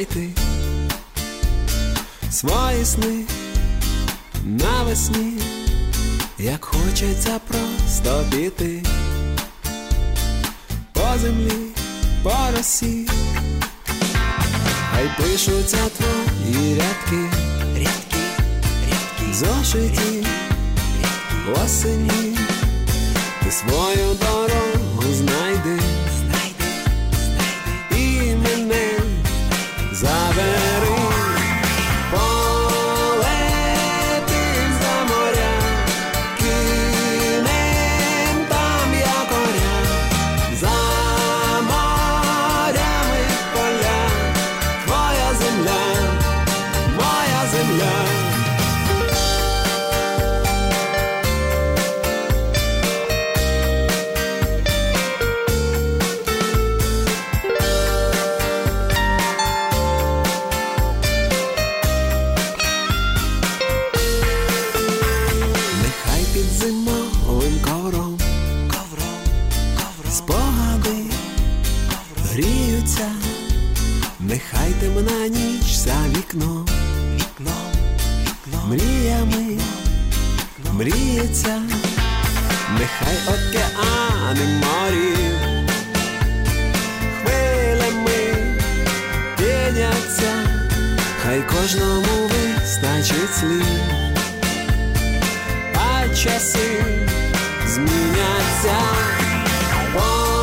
збити свої сни навесні, як хочеться просто піти по землі, по росі. Хай пишуться твої рядки, рядки, рядки, зошиті осені. Ти свою дорогу знайди, знайди, знайди, і мене забери. Полетим за моря, кинем там якоря, за морями поля, твоя земля, моя земля. Зимовим ковром, ковром, ковром спогади гріються, нехай темна ніч за вікном, вікном, вікном, мріями мріється, нехай океани морів хвилями піняться, хай кожному вистачить слів, часи зміняться.